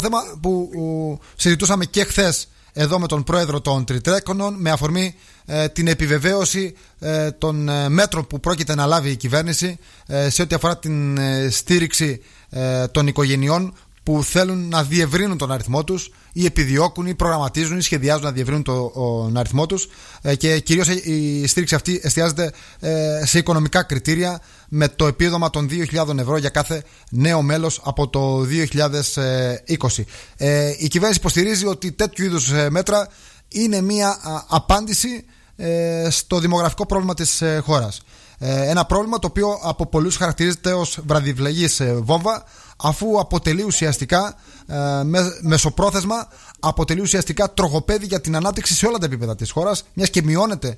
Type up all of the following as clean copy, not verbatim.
θέμα που συζητούσαμε και χθες εδώ με τον πρόεδρο των Τριτρέκονων, με αφορμή την επιβεβαίωση των μέτρων που πρόκειται να λάβει η κυβέρνηση σε ό,τι αφορά την στήριξη των οικογενειών που θέλουν να διευρύνουν τον αριθμό τους ή επιδιώκουν ή προγραμματίζουν ή σχεδιάζουν να διευρύνουν τον αριθμό τους, και κυρίως η στήριξη αυτή εστιάζεται σε οικονομικά κριτήρια, με το επίδομα των 2.000 ευρώ για κάθε νέο μέλος από το 2020. Η κυβέρνηση υποστηρίζει ότι τέτοιου είδους μέτρα είναι μια απάντηση στο δημογραφικό πρόβλημα της χώρας. Ένα πρόβλημα το οποίο από πολλούς χαρακτηρίζεται ως βραδιφλεγής βόμβα, αφού αποτελεί ουσιαστικά μεσοπρόθεσμα, αποτελεί ουσιαστικά τροχοπέδι για την ανάπτυξη σε όλα τα επίπεδα της χώρας, μιας και μειώνεται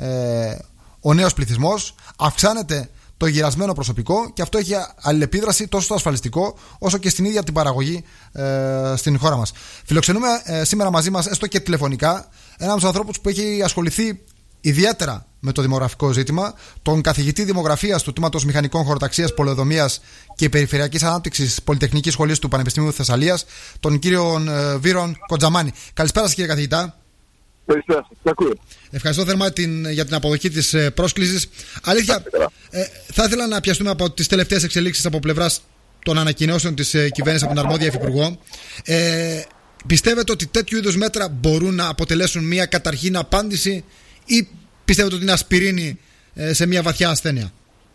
ο νέος πληθυσμός, αυξάνεται το γυρασμένο προσωπικό, και αυτό έχει αλληλεπίδραση τόσο στο ασφαλιστικό όσο και στην ίδια την παραγωγή στην χώρα μας. Φιλοξενούμε σήμερα μαζί μας, έστω και τηλεφωνικά, έναν από τους ανθρώπους που έχει ασχοληθεί ιδιαίτερα με το δημογραφικό ζήτημα, τον καθηγητή δημογραφίας του Τμήματος Μηχανικών Χωροταξίας, Πολεοδομίας και Περιφερειακής Ανάπτυξης Πολυτεχνικής Σχολής του Πανεπιστημίου Θεσσαλίας, τον κύριο Βίρον Κοντζαμάνη. Καλησπέρα σας, κύριε καθηγητά. Καλησπέρα σας. Ευχαριστώ θερμά για την αποδοχή της πρόσκλησης. Αλήθεια, θα ήθελα να πιαστούμε από τις τελευταίες εξελίξεις από πλευράς των ανακοινώσεων της κυβέρνησης από τον αρμόδια υφυπουργό. Πιστεύετε ότι τέτοιου είδους μέτρα μπορούν να αποτελέσουν μια καταρχήν απάντηση, ή πιστεύετε ότι είναι ασπιρίνη σε μια βαθιά ασθένεια?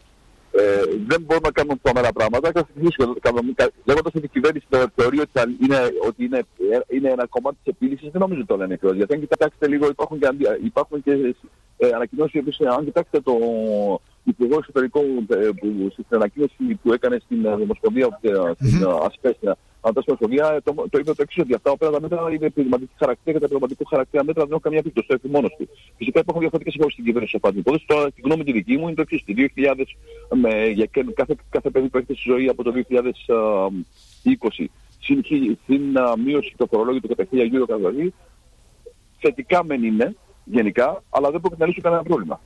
Δεν μπορούμε να κάνουμε τρομερά πράγματα. Λέγοντας ότι η κυβέρνηση θεωρεί ότι είναι ένα κομμάτι της επίλυσης, δεν νομίζω ότι το λένε ακριβώς. Γιατί αν κοιτάξετε λίγο, υπάρχουν και ανακοινώσεις. Αν κοιτάξετε το Υπουργό Εξωτερικών στην ανακοίνωση που έκανε στην Δημοσπονδία, στην Ασπέσια, το είπε το εξής, ότι αυτά τα μέτρα είναι επιχειρηματικού χαρακτήρα, και τα επιχειρηματικού χαρακτήρα μέτρα δεν έχουν καμία επίπτωση, το έχει μόνος του. Φυσικά υπάρχουν διαφορετικές απόψεις στην κυβέρνηση από πάντων. Τώρα, τη γνώμη τη δική μου είναι το εξής: 2.000 για κάθε παιδί που έρχεται στη ζωή από το 2020, συν μείωση το φορολόγιο του κατά 1.000 euro cada ζωή, θετικά μεν είναι γενικά, αλλά δεν πρόκειται να λύσουν κανένα πρόβλημα.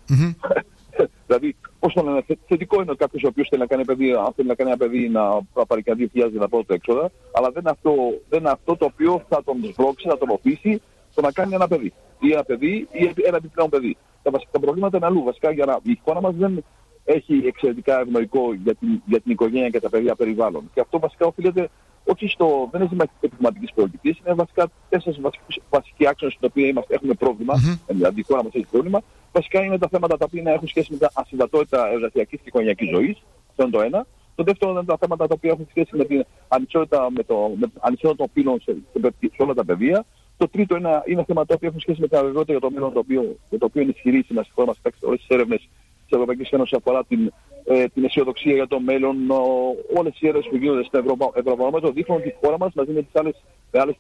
Δηλαδή, πώς το λένε, θετικό είναι κάποιος ο οποίος θέλει να κάνει παιδί, αν θέλει να κάνει ένα παιδί να πάρει και 2.000 για να πρώτα έξοδα, αλλά δεν είναι αυτό το οποίο θα τον σμπρώξει, θα τον οφείσει στο να κάνει ένα παιδί. Ή ένα παιδί ή ένα επιπλέον παιδί. Τα προβλήματα είναι αλλού. Βασικά, η χώρα μας δεν έχει εξαιρετικά ευνοϊκό για την οικογένεια και τα παιδιά περιβάλλον. Και αυτό βασικά οφείλεται όχι δεν είναι ζήτημα επιχειρηματικής πολιτικής, είναι βασικά 4 βασικοί άξονες στην οποία έχουμε πρόβλημα, δηλαδή η χώρα μας έχει πρόβλημα. Βασικά είναι τα θέματα τα οποία έχουν σχέση με τα ασυμβατότητα εργασιακής και οικογενειακής ζωής. Αυτό είναι το ένα. Το δεύτερο είναι τα θέματα τα οποία έχουν σχέση με την ανισότητα των φύλων σε όλα τα πεδία. Το τρίτο είναι θέματα τα οποία έχουν σχέση με την αβεβαιότητα για το μέλλον, το οποίο είναι ισχυρή σήμερα στη χώρα μας. Όλες τις έρευνες της Ευρωπαϊκής Ένωσης αφορά την αισιοδοξία για το μέλλον. Όλες οι έρευνες που γίνονται στο Ευρωβαρόμετρο δείχνουν ότι η χώρα μας, μαζί με τις άλλες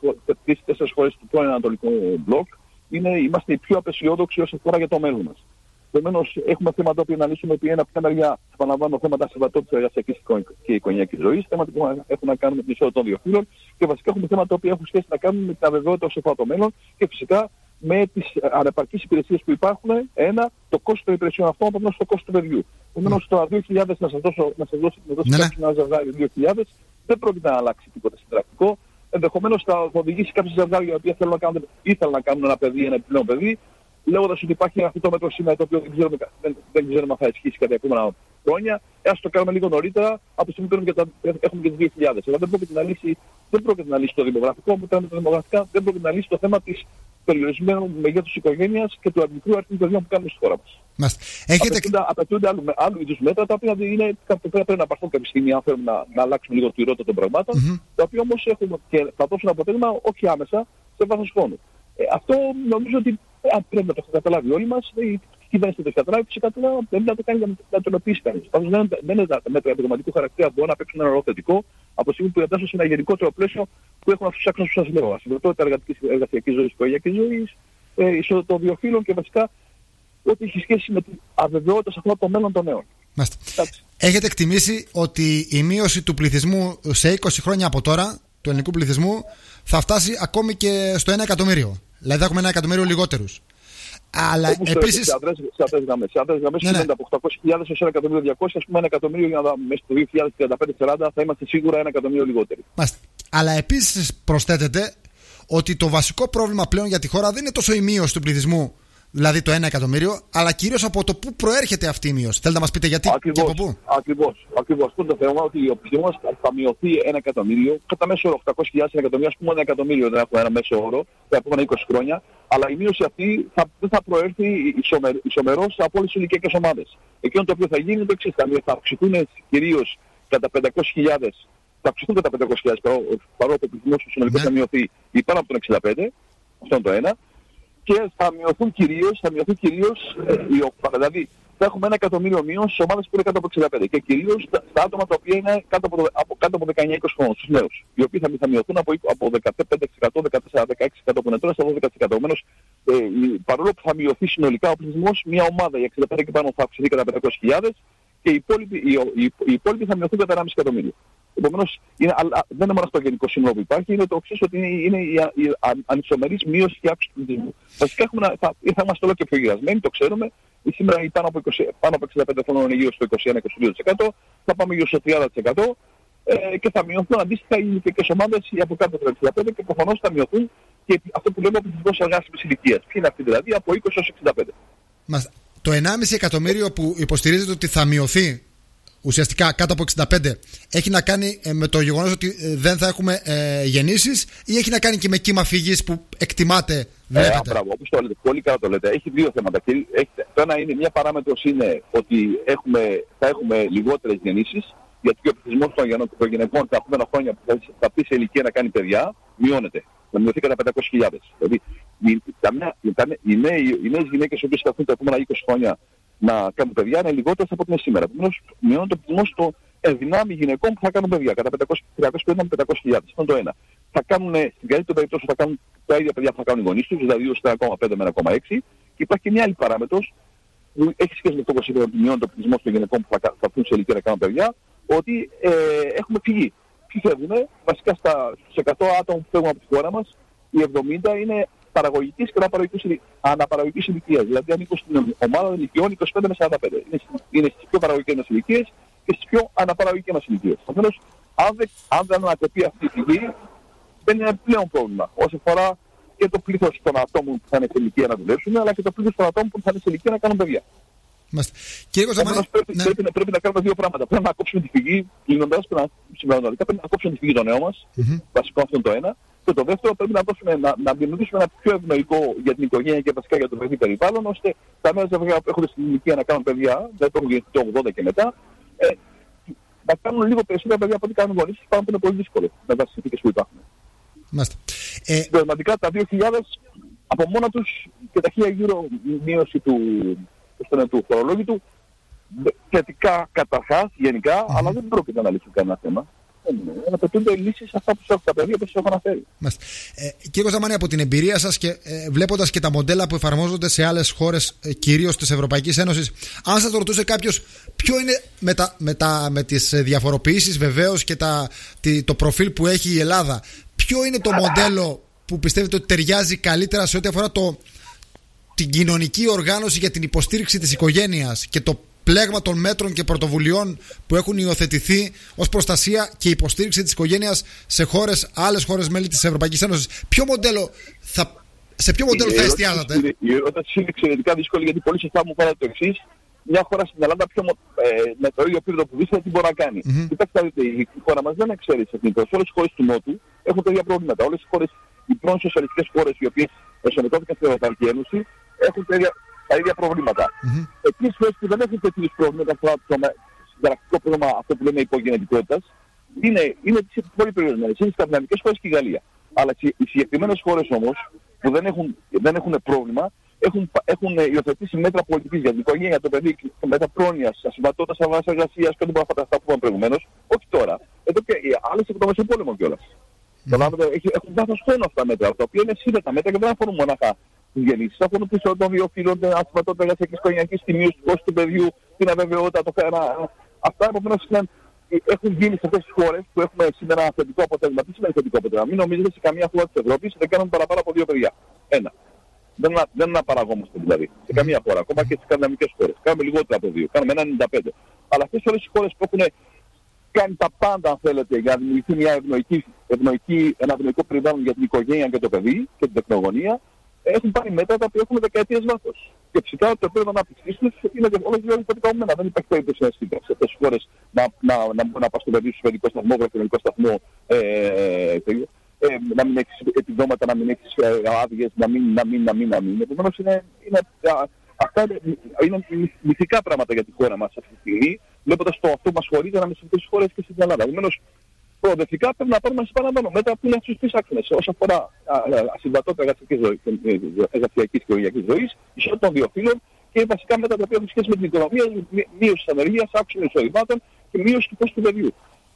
3-4 χώρες του πρώην Ανατολικού Μπλοκ, είμαστε οι πιο απεσιόδοξοι όσον αφορά για το μέλλον μας. Επομένως, έχουμε θέματα που να λύσουμε, που είναι από μια μεριά, επαναλαμβάνω, θέματα συμβατότητας εργασιακής και οικογενειακής ζωής, θέματα που έχουν να κάνουν με την ισότητα των δύο φύλων, και βασικά έχουμε θέματα που έχουν σχέση να κάνουν με την αβεβαιότητα όσον αφορά το μέλλον, και φυσικά με τις ανεπαρκείς υπηρεσίες που υπάρχουν. Το κόστος των υπηρεσιών αυτών, επομένως το κόστος του παιδιού. Επομένως, το 2.000 να σας δώσω ένα ζευγάρι 2.000, δεν πρόκειται να αλλάξει τίποτα συντρακτικό. Ενδεχομένως θα οδηγήσει κάποια ζευγάρια που ήθελαν να κάνουν ένα παιδί, ένα επιπλέον παιδί, λέγοντας ότι υπάρχει αυτό το μέτρο σήμερα το οποίο δεν ξέρουμε αν θα ισχύσει κατά επόμενα χρόνια. Ας το κάνουμε λίγο νωρίτερα, από τη στιγμή που έχουμε και τις 2.000. Αλλά δεν πρόκειται να λύσει το δημογραφικό, με τα δημογραφικά δεν πρόκειται να λύσει το θέμα της περιορισμένου μεγέθους οικογένειας και του μικρού αριθμού παιδιών που κάνουμε στη χώρα μας. Απαιτούνται άλλου είδους μέτρα, τα οποία πρέπει να πάρθουν κάποια στιγμή, αν θέλουμε να αλλάξουμε λίγο τη ρότα των πραγμάτων, τα οποία όμως και θα δώσουν αποτέλεσμα όχι άμεσα, σε βάθος χρόνου. Αυτό νομίζω ότι πρέπει να το καταλάβει όλοι μας. Η κυβέρνηση το καταλάβει, φυσικά πρέπει να το κάνει, να το ενοποιήσει κανείς. Πάντως δεν είναι τα μέτρα επιδοματικού χαρακτήρα που μπορούν να παίξουν ένα ρόλο θετικό, από τη στιγμή που εντάσσονται σε ένα γενικότερο πλαίσιο που έχουν αυτούς τους άξονες που σας λέω. Ασυμβατότητα εργασιακής ζωής, οικογενειακής ζωής, ισότητα των δύο φύλων, και βασικά ό,τι έχει σχέση με την αβεβαιότητα σε αυτό το μέλλον των νέων. Έχετε εκτιμήσει ότι η μείωση του πληθυσμού σε 20 χρόνια από τώρα, του ελληνικού πληθυσμού, θα φτάσει ακόμη και στο 1 εκατομμύριο. Δηλαδή θα έχουμε 1 εκατομμύριο λιγότερους. Αλλά επίσης. Σε αυτές τις γραμμές σημαίνει από 800.000 έως 1.200.000, ας πούμε 1 εκατομμύριο, μέσα στο 2035-40 θα είμαστε σίγουρα 1 εκατομμύριο λιγότεροι. Αλλά επίσης προσθέτεται ότι το βασικό πρόβλημα πλέον για τη χώρα δεν είναι τόσο η μείωση του πληθυσμού, δηλαδή το 1 εκατομμύριο, αλλά κυρίως από το πού προέρχεται αυτή η μείωση. Θέλετε να μας πείτε γιατί και από πού? Ακριβώς. Αυτό είναι το θέμα, ότι ο πληθυσμός θα μειωθεί 1 εκατομμύριο, κατά μέσο όρο 800.000 εκατομμύρια, ας πούμε 1 εκατομμύριο δεν έχουμε ένα μέσο όρο τα επόμενα 20 χρόνια, αλλά η μείωση αυτή δεν θα προέρθει ισομερώς από όλες τις ηλικιακές ομάδες. Εκείνο το οποίο θα γίνει είναι το εξής, θα αυξηθούν κυρίως κατά 500.000. Θα αυξηθούν κατά 500.000 παρόλο που ο πληθυσμός του συνολικού θα μειωθεί ή πάνω από τον 65, αυτό είναι το ένα, και θα μειωθούν κυρίως, δηλαδή θα έχουμε 1 εκατομμύριο μείωση στις ομάδες που είναι κάτω από 65 και κυρίως στα άτομα τα οποία είναι κάτω από 19-20 χρόνους, στους νέους, οι οποίοι θα μειωθούν από 15%, 14-16% που είναι τώρα στα 12%. Επομένως, παρόλο που θα μειωθεί συνολικά ο πληθυσμός, μια ομάδα η 65 και πάνω θα αυξηθεί κατά 500.000 και οι υπόλοιποι θα μειωθούν κατά 1,5 εκατομμύριο. Επομένως, δεν είναι μόνο στο γενικό σύνολο που υπάρχει, είναι το εξής, ότι είναι η ανισομερής μείωση και αύξηση του πληθυσμού. Βασικά θα είμαστε όλο και πιο γυρασμένοι, το ξέρουμε. Σήμερα οι πάνω από 65 χρόνων είναι γύρω στο 21-22%, θα πάμε γύρω στο 30% και θα μειωθούν αντίστοιχα οι ηλικιακές ομάδες από κάτω από 65 και προφανώς θα μειωθούν και αυτό που λέμε ο πληθυσμός εργάσιμης ηλικίας. Ποιοι είναι αυτοί δηλαδή, από 20 έως 65. Το 1,5 εκατομμύριο που υποστηρίζεται ότι θα μειωθεί ουσιαστικά κάτω από 65 έχει να κάνει με το γεγονός ότι δεν θα έχουμε γεννήσεις ή έχει να κάνει και με κύμα φυγής που εκτιμάται? Μπράβο, όπως το λέτε, πολύ καλά το λέτε. Έχει δύο θέματα. Το ένα είναι, μια παράμετρος είναι ότι θα έχουμε λιγότερες γεννήσεις, γιατί ο πληθυσμός των γυναικών τα επόμενα χρόνια που θα πει σε ηλικία να κάνει παιδιά μειώνεται. Θα μειωθεί κατά 500.000. Δηλαδή οι νέες γυναίκες οι οποίες θα έρθουν τα επόμενα 20 χρόνια να κάνουν παιδιά είναι λιγότερες από ό,τι είναι σήμερα. Επομένως, μειώνεται ο πληθυσμός των ενδυνάμει γυναικών που θα κάνουν παιδιά κατά 350 με 500.000. Αυτό είναι το ένα. Θα κάνουν, στην καλύτερη περίπτωση, θα κάνουν τα ίδια παιδιά που θα κάνουν οι γονείς τους, δηλαδή ως 1,5 με 1,6. Και υπάρχει και μια άλλη παράμετρος που έχει σχέση με το όπως είπαμε, ότι μειώνεται ο πληθυσμός των γυναικών που θα έρθουν σε ηλικία να κάνουν παιδιά, ότι έχουμε φυγή. Ποιοι φεύγουν? Βασικά στους 100 άτομα που φεύγουν από τη χώρα μας, οι 70 είναι παραγωγικής και αναπαραγωγικής ηλικίας. Δηλαδή ανήκουν στην ομάδα ηλικιών 25 με 45. Είναι στις πιο παραγωγικές μας ηλικίες και στις πιο αναπαραγωγικές μας ηλικίες. Επομένως, αν δεν ανατραπεί αυτή η φυγή, δεν είναι πλέον πρόβλημα. Όσο αφορά και το πλήθος των ατόμων που θα είναι σε ηλικία να δουλέψουν, αλλά και το πλήθος των ατόμων που θα είναι σε ηλικία να κάνουν παιδιά. Πρέπει να κάνουμε δύο πράγματα. Πρέπει να κόψουμε τη φυγή, κλείνοντας, πρέπει να κόψουμε τη φυγή των νέων μας. Βασικό αυτό είναι το ένα. Και το δεύτερο, πρέπει να δημιουργήσουμε ένα πιο ευνοϊκό για την οικογένεια και βασικά για το παιδί περιβάλλον, ώστε τα νέα ζευγάρια που έχουν στην ηλικία να κάνουν παιδιά, δηλαδή το έχουν γεννηθεί το 80 και μετά, να κάνουν λίγο περισσότερα παιδιά από ό,τι κάνουν γονείς, πάνω που είναι πολύ δύσκολο με τις συνθήκες που υπάρχουν. Πραγματικά τα 2.000 από μόνα τους και τα 1.000 γύρω μείωση του φορολόγητου, θετικά καταρχάς, γενικά, αλλά δεν πρόκειται να λύσουν κανένα θέμα. Απαιτούνται λύσεις σε αυτά που έχουν τα παιδιά που σας έχω αναφέρει. Κύριε Κοσταμάνη, από την εμπειρία σας και βλέποντας και τα μοντέλα που εφαρμόζονται σε άλλες χώρες, κυρίως της Ευρωπαϊκής Ένωσης, αν σας ρωτούσε κάποιος ποιο είναι με τις διαφοροποιήσεις βεβαίως και το προφίλ που έχει η Ελλάδα, ποιο είναι το μοντέλο που πιστεύετε ότι ταιριάζει καλύτερα σε ό,τι αφορά την κοινωνική οργάνωση για την υποστήριξη της οικογένειας και το πλέγμα των μέτρων και πρωτοβουλειών που έχουν υιοθετηθεί ως προστασία και υποστήριξη της οικογένειας σε άλλες χώρες μέλη της Ευρωπαϊκής Ένωσης? Σε ποιο μοντέλο θα εστιάζατε? Η ερώτηση είναι εξαιρετικά δύσκολη, γιατί πολύ σωστά μου φαίνεται το εξής. Μια χώρα στην Ελλάδα με το ίδιο επίπεδο που βρίσκεται, τι μπορεί να κάνει. Κοιτάξτε, η χώρα μας δεν εξαιρεί σε εθνικό. Όλες οι χώρες του Νότου έχουν τα ίδια προβλήματα. Όλες οι χώρες, οι πρώην σοσιαλιστικές χώρες, οι οποίες εσωματώθηκαν στην Ευρωπαϊκή Ένωση, έχουν τα ίδια προβλήματα. Εκείνες χώρες που δεν έχουν τέτοιους προβλήματα, το συνταρακτικό πρόβλημα, αυτό που λέμε υπογενετικότητας, είναι πολύ περιορισμένες. Είναι οι σκανδιναβικές χώρες και η Γαλλία. Αλλά οι συγκεκριμένες χώρες όμως που δεν έχουν πρόβλημα, έχουν υιοθετήσει μέτρα πολιτικής για την οικογένεια, το παιδί, μέτρα πρόνοιας, ασυμβατότητας αγοράς εργασίας και όλα αυτά που είπαμε προηγουμένως. Όχι τώρα. Εδώ και άλλες από το Μεσοπόλεμο κιόλας. Έχουν βάθος χρόνο αυτά τα μέτρα, τα οποία είναι σύνδετα μέτρα και δεν αφορούν μονάχα τις γεννήσεις. Αφορούν τις των δύο φύλων, την ασυμβατότητα εργασιακής οικογενειακής, τη μείωση του κόστου του παιδιού, την αβεβαιότητα, το φέρα. Αυτά επομένως έχουν γίνει σε αυτές τις χώρες που έχουμε σήμερα θετικό αποτέλεσμα. Τι σημαίνει θετικό αποτέλεσμα? Μην νομίζετε σε καμία χώρα της Ευρώπης δεν κάνουν παραπάνω από 2 παιδιά. Ένα. Δεν αναπαραγόμαστε δηλαδή. Σε καμία χώρα. Ακόμα και στις σκανδιναβικές χώρες. Κάνουμε λιγότερα από 2. Κάνουμε 1,95. Αλλά αυτές όλες οι χώρες που έχουν κάνει τα πάντα, αν θέλετε, για να δημιουργηθεί ένα ευνοϊκό περιβάλλον για την οικογένεια και το παιδί και την τεχνογωνία, έχουν πάρει μέτρα τα οποία έχουν δεκαετίες βάθος. Και φυσικά το επίπεδο ανάπτυξης τους είναι όλες οι διαφορετικά ομένα. Δεν υπάρχει περίπτωση να στείλει σε αυτές τις χώρες να πας στο παιδί σου στο παιδικό σταθμό, γραφειονομικό σταθμό, να μην έχεις επιδόματα, να μην έχεις άδειες, να μην. Επομένως αυτά είναι μυθικά πράγματα για τη χώρα μας αυτή τη στιγμή, βλέποντας το αυτό που μας χωρίζει ανάμεσα σε αυτές τις χώρες και στην Ελλάδα. Επομένως, προοδευτικά πρέπει να πάρουμε επαναλαμβάνω μέτρα που είναι στους τρεις άξονες όσον αφορά ασυμβατότητα εργασιακής και οικογενειακής ζωής, ισότητα των δύο φύλων και βασικά μέτρα τα οποία έχουν σχέση με την οικονομία, μείωση της ανεργίας, αύξηση των εισοδημάτων και μείωση του κόστου του παιδιού.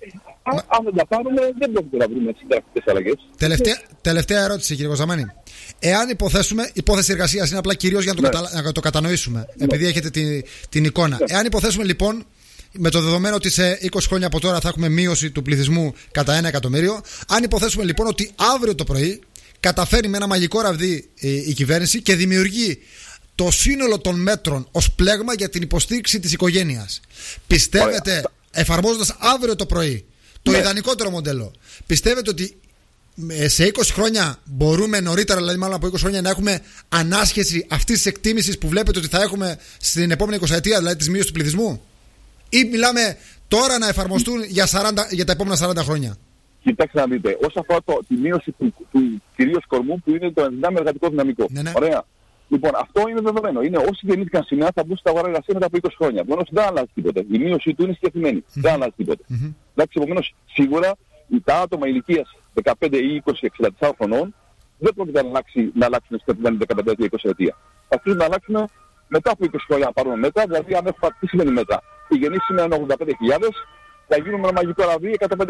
Αν δεν τα πάρουμε, δεν πρόκειται να βρούμε συντακτικές αλλαγές. Τελευταία ερώτηση, κύριε Κοζαμάνη. Εάν υποθέσουμε, υπόθεση εργασίας είναι απλά κυρίως για να το κατανοήσουμε, επειδή έχετε την εικόνα. Εάν υποθέσουμε λοιπόν, με το δεδομένο ότι σε 20 χρόνια από τώρα θα έχουμε μείωση του πληθυσμού κατά 1 εκατομμύριο, αν υποθέσουμε λοιπόν ότι αύριο το πρωί καταφέρει με ένα μαγικό ραβδί η κυβέρνηση και δημιουργεί το σύνολο των μέτρων ως πλέγμα για την υποστήριξη της οικογένειας, πιστεύετε, εφαρμόζοντας αύριο το πρωί το ιδανικότερο μοντέλο, πιστεύετε ότι σε 20 χρόνια μπορούμε νωρίτερα, δηλαδή μάλλον από 20 χρόνια, να έχουμε ανάσχεση αυτής της εκτίμησης που βλέπετε ότι θα έχουμε στην επόμενη 20 ετία, δηλαδή της μείωσης του πληθυσμού? Ή μιλάμε τώρα να εφαρμοστούν για τα επόμενα 40 χρόνια? Κοιτάξτε να δείτε, όσον αφορά τη μείωση του κυρίως κορμού που είναι το ενδυνάμει εργατικό δυναμικό. Ναι. Ωραία. Λοιπόν, αυτό είναι δεδομένο. Είναι όσοι γεννήθηκαν σήμερα θα μπουν στα αγορά εργασία μετά από 20 χρόνια. Επομένως δεν αλλάζει τίποτε. Η μείωση του είναι συγκεκριμένη. Δεν αλλάζει τίποτε. Εντάξει, επομένως σίγουρα τα άτομα ηλικίας 15 ή 20, 64 χρονών δεν πρόκειται να αλλάξουν στην επόμενη 15 ή 20 ετία. Θα πρέπει να αλλάξουν μετά από 20 χρόνια να πάρουμε μέτρα. Δηλαδή, αν έχουμε τι σημαίνει μέτρα. Οι γεννήσεις σήμερα είναι 85.000, θα γίνουν με ένα μαγικό ραβδί 105.000,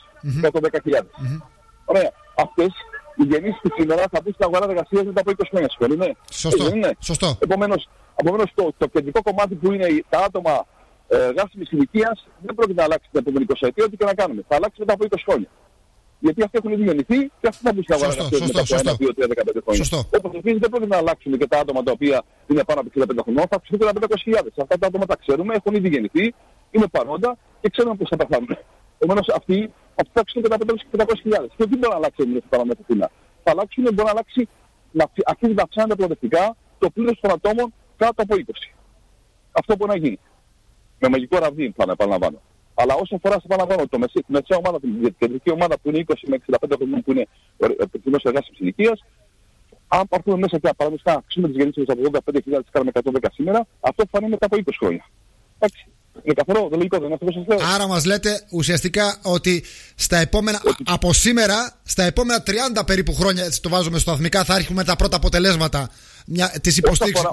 110.000. Ωραία. Αυτές οι γεννήσεις του σήμερα θα μπουν στην αγορά εργασίας μετά από 20 χρόνια. Συμφωνείτε? Σωστό. Επομένως το κεντρικό κομμάτι που είναι τα άτομα εργάσιμης ηλικίας δεν πρόκειται να αλλάξει την επόμενη 20 ετία, ό,τι και να κάνουμε. Θα αλλάξει μετά από 20 χρόνια. Γιατί αυτοί έχουν ήδη γεννηθεί και αυτοί θα μπουν στην αγορά εργασίας μετά από 1, 2, 3, 15 χρόνια. Όπως επίσης δεν πρόκειται να αλλάξουν και τα άτομα τα οποία είναι πάνω από 65 χρονών, θα αυξηθούν κατά 500.000. Αυτά τα άτομα τα ξέρουμε, έχουν ήδη γεννηθεί, είναι παρόντα και ξέρουμε πώς θα πεθάνουν. Επομένως αυτοί θα αυξηθούν κατά 500.000. Και τι μπορεί να αλλάξει εμείς τα παραμέτρα? Θα αλλάξουν, μπορεί να αλλάξει, να αρχίσει να αυξάνεται προοδευτικά το πλήρως των ατόμων κάτω από 20. Αυτό μπορεί να γίνει. Με μαγικό ραβδί, επαναλαμβάνω. Αλλά όσο αφορά, επαναλαμβάνω, τη μεσαία ομάδα, την κεντρική ομάδα που είναι 20 με 65 χρονών, που είναι επικοινωνία εργάσιμης ηλικίας, αν πάρθουμε μέσα και παραδείγματος να αυξήσουμε τις γεννήσεις από 85.000 κάνουμε 110 σήμερα, αυτό θα φανεί μετά από 20 χρόνια. Εντάξει. Είναι καθαρό, δεν λογικό, δεν είναι αυτό που σας λέω. Άρα μας λέτε ουσιαστικά ότι στα επόμενα, από σήμερα, στα επόμενα 30 περίπου χρόνια, έτσι το βάζουμε στο αθμικά, θα έχουμε τα πρώτα αποτελέσματα της υποστήριξης.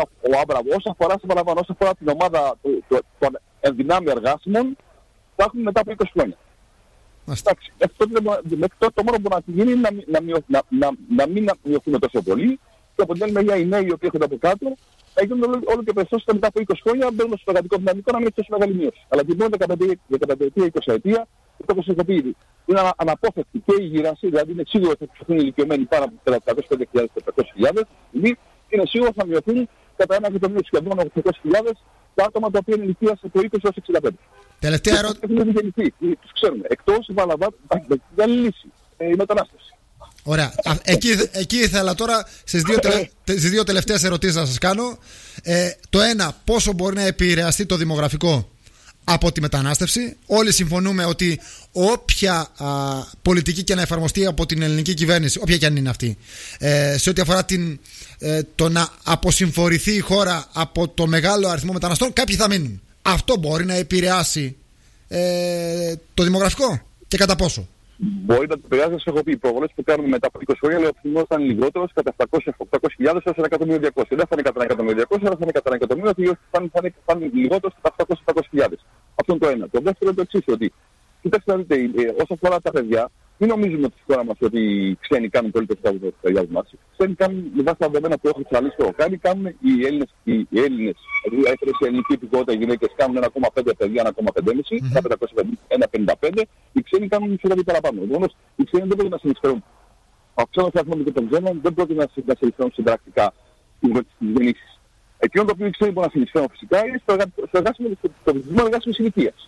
Όσον αφορά την ομάδα των ενδυνάμει εργάσιμων, θα έχουμε μετά από 20 χρόνια. Εντάξει, το μόνο που να γίνει είναι να μην μειωθούμε τόσο πολύ και από την άλλη μεριά οι νέοι οι οποίοι έρχονται από κάτω θα γίνουν όλο και περισσότερο μετά από 20 χρόνια μπαίνουν στο εργατικό δυναμικό να μην έχει τόσο μεγάλη μείωση. Αλλά την πρώτη 15 ή 20 ετία, το έχω συνεχοποιήσει. Είναι αναπόφευκτη και η γύρανση, δηλαδή είναι σίγουρο ότι θα αυξηθούν οι ηλικιωμένοι πάνω από 405.000-400.000, είναι σίγουρο ότι θα μειωθούν κατά 1 εκατομμύριο σχεδόν 800.000 τα άτομα τα οποία είναι ηλικίας από 20 έως 65. Τελευταία ερώτηση. Έχουν γεννηθεί, τους ξέρουμε. Εκτός δεν λύση η μετανάστευση. Ωραία. Εκεί ήθελα τώρα στις δύο τελευταίες ερωτήσεις να σας κάνω. Το ένα, πόσο μπορεί να επηρεαστεί το δημογραφικό από τη μετανάστευση? Όλοι συμφωνούμε ότι όποια πολιτική και να εφαρμοστεί από την ελληνική κυβέρνηση, όποια και αν είναι αυτή, σε ό,τι αφορά το να αποσυμφορηθεί η χώρα από το μεγάλο αριθμό μεταναστών, κάποιοι θα μείνουν. Αυτό μπορεί να επηρεάσει το δημογραφικό και κατά πόσο? Μπορεί να το επηρεάσει, σας έχω πει, οι προβολές που κάνουμε μετά από 20 χρόνια, λέει ο πληθυσμός θα είναι λιγότερος κατά 700.000 έως 1.200.000. Δεν θα είναι κατά 1.200.000, αλλά θα είναι κατά 1.000.000, διότι θα είναι λιγότερος κατά 700.000. Αυτό είναι το ένα. Το δεύτερο είναι το εξής, ότι κοιτάξτε να δείτε, όσο αφορά τα παιδιά, μην νομίζουμε ότι στη χώρα μας ότι οι ξένοι κάνουν πολύ περισσότερο από τα παιδιά μας. Οι ξένοι κάνουν, με βάση τα δεδομένα που έχω εξαλείψει το κάνει, κάνουν οι Έλληνες, δηλαδή έφερες η ελληνική υπηκότητα, οι γυναίκες κάνουν 1,5 παιδιά, 1,5, 1,55, οι ξένοι κάνουν μισό κάτι παραπάνω. Επομένως, οι ξένοι δεν πρέπει να συνεισφέρουν. Ο ξένος αριθμός και των ξένων δεν πρέπει να συνεισφέρουν συμπρακτικά στις γεννήσεις. Εκείνο το οποίο οι ξένοι μπορούν να συνεισφέρουν φυσικά είναι στο πληθυσμό εργάσιμης ηλικίας.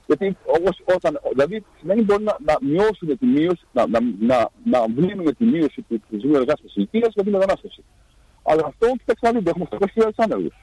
Γιατί δηλαδή σημαίνει μπορεί να μειώσουμε τη μείωση, να βλύνουμε τη μείωση του πληθυσμού εργάσιμης ηλικίας για τη μετανάστευση. Αλλά αυτό, κοιτάξτε να δείτε, έχουμε 800.000 άνεργους.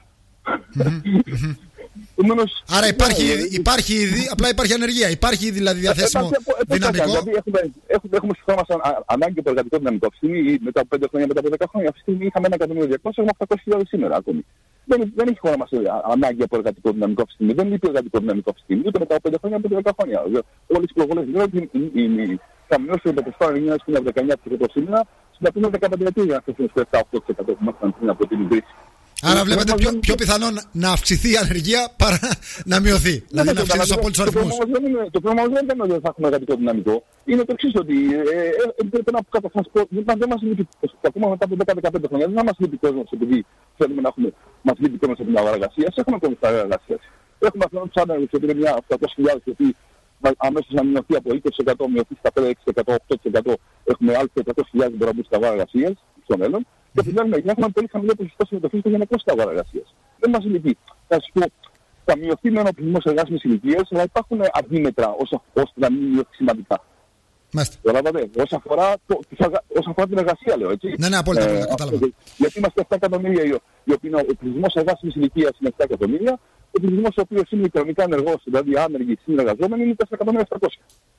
Άρα υπάρχει ήδη, απλά υπάρχει ανεργία. Υπάρχει ήδη δηλαδή διαθέσιμο δυναμικό. Δηλαδή έχουμε στη χώρα μας ανάγκη από εργατικό δυναμικό. Αυτή τη στιγμή, μετά από 5 χρόνια, μετά από 10 χρόνια, αυτή τη στιγμή είχαμε 1.200.000, έχουμε 800.000 σήμερα ακόμη. Δεν έχει η χώρα μας ανάγκη από εργατικό δυναμικό αυτή τη στιγμή. Δεν λείπει εργατικό δυναμικό αυτή τη στιγμή, ούτε μετά από 5 χρόνια, ούτε 10 χρόνια. Όλες οι προβολές λένε ότι θα μειώσουν το ποσοστό ανεργίας στην 19% σήμερα, συνταχθούν 15 ετία για να φτάσουν στο 7-8% που ήμασταν πριν από την κρίση. Άρα βλέπετε πιο πιθανό να αυξηθεί η ανεργία παρά να μειωθεί. Δηλαδή να αυξηθεί τους απόλυτους αριθμούς. Το πρόβλημα δεν είναι ότι θα έχουμε εργατικό δυναμικό. Είναι το εξής, ότι πρέπει να πω, δεν μας λείπει, ακόμα μετά από 10-15 χρόνια, δεν μας λείπει κόσμος επειδή θέλουμε να έχουμε, μας λείπει κόσμος από την αγορά εργασίας. Έχουμε κόσμο στην αγορά εργασίας. Έχουμε αυτόν τους άνεργους, ότι είναι μια 800.000, γιατί αμέσως να μειωθεί από 20%, μειωθεί στα 5-6%, 8%, έχουμε άλλους 400.000 που μπορούν να μπουν στην αγορά εργασίας στο μέλλον. Και από την άλλη μεριά έχουμε πολύ χαμηλό ποσοστό συμμετοχής στο γενικό στην αγορά εργασίας. Δεν μας λείπει. Θα σας πω, θα μειωθεί με ένα πληθυσμό εργάσιμης ηλικίας, αλλά υπάρχουν αντίμετρα ώστε να μην μειωθεί σημαντικά. Καταλάβατε, όσον αφορά την εργασία, λέω έτσι. Ναι, απόλυτα, κατάλαβα. Γιατί είμαστε 7 εκατομμύρια, ο πληθυσμός εργάσιμης ηλικίας είναι 7 εκατομμύρια, ο πληθυσμός ο οποίος είναι οικονομικά ενεργός, δηλαδή άνεργοι συνεργαζόμενοι, είναι 4.700.000.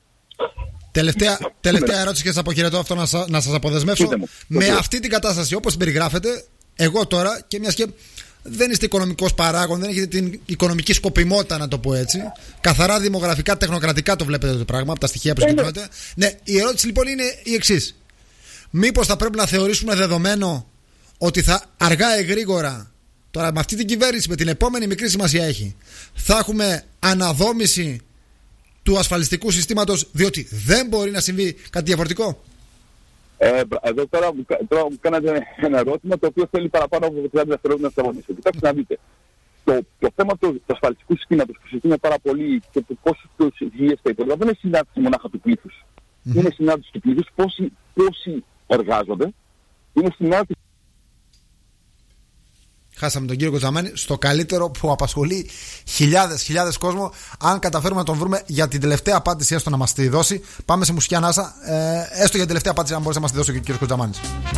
Τελευταία ερώτηση και σας αποχαιρετώ αυτό να σας αποδεσμεύσω. Με αυτή την κατάσταση όπως την περιγράφετε, εγώ τώρα και μιας και δεν είστε οικονομικός παράγων, δεν έχετε την οικονομική σκοπιμότητα να το πω έτσι, καθαρά δημογραφικά, τεχνοκρατικά το βλέπετε το πράγμα από τα στοιχεία που συγκεντρώνετε. Ναι, η ερώτηση λοιπόν είναι η εξής. Μήπως θα πρέπει να θεωρήσουμε δεδομένο ότι θα αργά ή γρήγορα, τώρα με αυτή την κυβέρνηση, με την επόμενη, μικρή σημασία έχει, θα έχουμε αναδόμηση του ασφαλιστικού συστήματος, διότι δεν μπορεί να συμβεί κάτι διαφορετικό. Εδώ τώρα μου κάνατε ένα ερώτημα το οποίο θέλει παραπάνω από 30 δευτερόλεπτα να σταματήσω. Κοιτάξτε να δείτε. Το θέμα του ασφαλιστικού συστήματος που συζητούμε πάρα πολύ και του πόσους υγιές τα υπόλοιπα δεν είναι συνάντηση μονάχα του πλήθους. Είναι συνάντηση του πλήθους πόσοι εργάζονται. Είναι συνάντηση. Χάσαμε τον κύριο Κοτζαμάνη στο καλύτερο που απασχολεί χιλιάδες κόσμο. Αν καταφέρουμε να τον βρούμε για την τελευταία απάντηση, έστω να μας τη δώσει. Πάμε σε μουσική ανάσα. Έστω για την τελευταία απάντηση, αν μπορείς να μας τη δώσει και ο κύριος Κοτζαμάνης.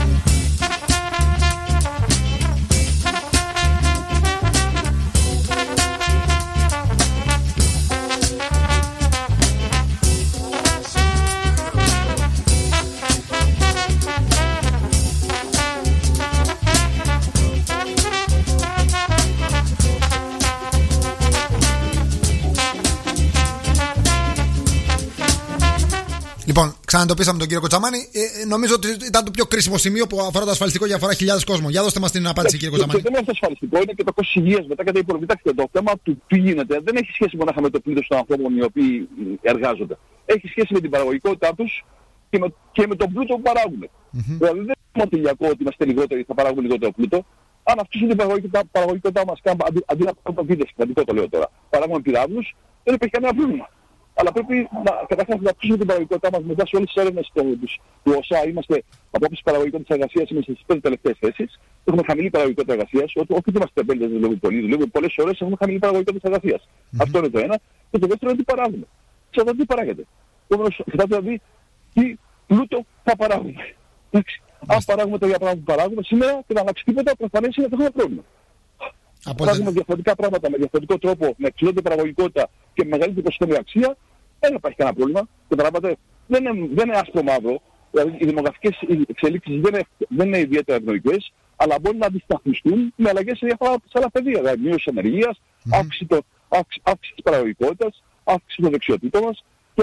Λοιπόν, ξαναντοπίσαμε τον κύριο Κοτσαμάνη. Νομίζω ότι ήταν το πιο κρίσιμο σημείο που αφορά το ασφαλιστικό και αφορά χιλιάδες κόσμο. Για δώστε μας την απάντηση, κύριε Κοτσαμάνη. Δεν είναι το ασφαλιστικό, είναι και το κόστος υγείας μετά και τα υπόλοιπα. Κοιτάξτε, το θέμα του τι γίνεται δεν έχει σχέση μόνο με το πλήθος των ανθρώπων οι οποίοι εργάζονται. Έχει σχέση με την παραγωγικότητά τους και με τον πλούτο που παράγουν. Δηλαδή δεν είναι μόνο τελειακό ότι είμαστε λιγότεροι, θα παράγουμε λιγότερο πλούτο. Αν αυξήσουμε την παραγωγικότητά μας, αντί να κάνουμε βίδες, σημαντικό το λέω τώρα, παράγουμε πυράβλους, δεν υπάρχει κανένα πρόβλημα. Αλλά πρέπει καταρχάς να αυξήσουμε την παραγωγικότητά μας μετά σε όλες τις έρευνες του ΩΣΑ. Είμαστε από άποψη παραγωγικότητας εργασίας, είμαστε στις 5 τελευταίες θέσεις. Έχουμε χαμηλή παραγωγικότητα εργασίας. Όχι ότι είμαστε τεμπέληδες, δουλεύουμε πολύ, δουλεύουμε πολλές ώρες, έχουμε χαμηλή παραγωγικότητα εργασίας. Αυτό είναι το ένα. Και το δεύτερο είναι τι παράγουμε. Ξέρετε τι παράγεται. Επομένως, κοιτάξτε δηλαδή τι πλούτο θα παράγουμε. Αν παράγουμε τα ίδια πράγματα που παράγουμε σήμερα και να αλλάξει τίποτα, προφανές είναι ότι έχουμε πρόβλημα. Παράγουμε διαφορετικά πράγματα με διαφορετικό τρόπο, με υψηλότερη παραγωγικότητα και με μεγαλύτερη προσθέμενη αξία, δεν υπάρχει κανένα πρόβλημα. Καταλάβατε, δεν είναι άσπρο μαύρο. Δηλαδή οι δημογραφικές εξελίξεις δεν είναι ιδιαίτερα ευνοϊκές, αλλά μπορεί να αντισταθμιστούν με αλλαγές σε άλλα πεδία. Δηλαδή μείωση ενεργείας, αύξηση της παραγωγικότητας, αύξηση των δεξιοτήτων μας και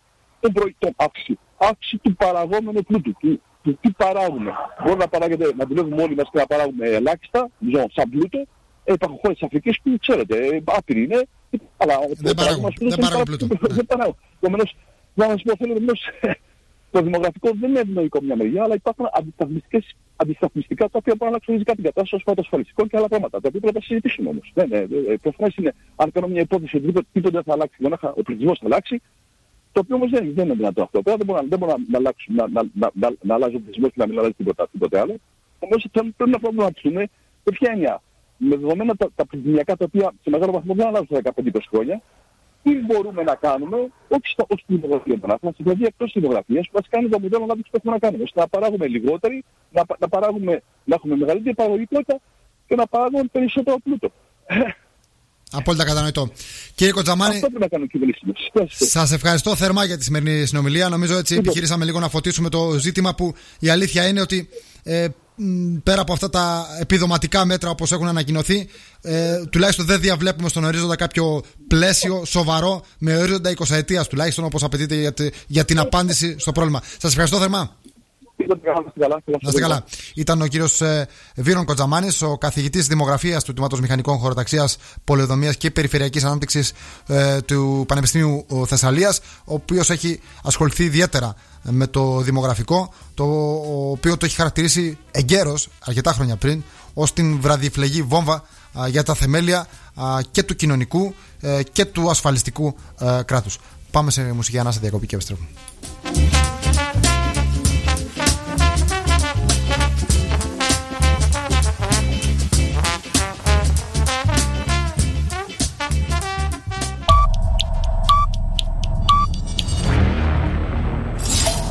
αύξηση του παραγόμενου πλούτου. Τι παράγουμε. Μπορεί να δουλεύουμε όλοι μας και να παράγουμε ελάχιστα, σαν πλούτο. Υπάρχουν χώρες της Αφρικής που ξέρετε, άπειροι είναι, αλλά δεν παράγουν πλούτο. Δεν παράγουν. Επομένως, να σας πω, το δημογραφικό δεν είναι ευνοϊκό μια μεριά, αλλά υπάρχουν αντισταθμιστικά τα οποία μπορούν να αλλάξουν ριζικά την κατάσταση ως πρώτα ασφαλιστικών και άλλα πράγματα, τα οποία πρέπει να συζητήσουμε όμως. Προφανώς είναι, αν κάνω μια υπόθεση ότι τίποτε θα αλλάξει, μονάχα ο πληθυσμός θα αλλάξει, το οποίο όμως δεν είναι δυνατό αυτό. Δεν μπορούμε να αλλάζει ο πληθυσμός και να μην αλλάζει τίποτε άλλο. Όμως πρέπει να προβληματιστούμε με ποια έννοια. Με δεδομένα τα πληθυσμιακά τα οποία σε μεγάλο βαθμό δεν αλλάζουν στα 15-20 χρόνια, τι μπορούμε να κάνουμε, όχι στην δημογραφία των άνθρωπων, δηλαδή εκτός της δημογραφίας, που βασικά είναι το μοντέλο ανάπτυξης που έχουμε να κάνουμε, ώστε να παράγουμε λιγότεροι, να έχουμε μεγαλύτερη παραγωγικότητα και να παράγουμε περισσότερο πλούτο. Απόλυτα κατανοητό. Κύριε Κοτζαμάνη, αυτό πρέπει να κάνουν οι κυβερνήσεις. σας ευχαριστώ θερμά για τη σημερινή συνομιλία. Νομίζω έτσι επιχειρήσαμε λίγο να φωτίσουμε το ζήτημα, που η αλήθεια είναι ότι πέρα από αυτά τα επιδοματικά μέτρα όπως έχουν ανακοινωθεί, τουλάχιστον δεν διαβλέπουμε στον ορίζοντα κάποιο πλαίσιο σοβαρό με ορίζοντα 20 ετίας τουλάχιστον, όπως απαιτείται για την απάντηση στο πρόβλημα. Σας ευχαριστώ θερμά. Να είστε καλά. Ήταν ο κύριος Βύρον Κοτζαμάνης, ο καθηγητής δημογραφίας του Τμήματος Μηχανικών Χωροταξίας, Πολεοδομίας και Περιφερειακής Ανάπτυξης του Πανεπιστημίου Θεσσαλίας, ο οποίος έχει ασχοληθεί ιδιαίτερα με το δημογραφικό, το οποίο το έχει χαρακτηρίσει εγκαίρως αρκετά χρόνια πριν ως την βραδιφλεγή βόμβα για τα θεμέλια και του κοινωνικού και του ασφαλιστικού κράτους. Πάμε σε μουσική ανάσα διακοπή και επιστρέφουμε.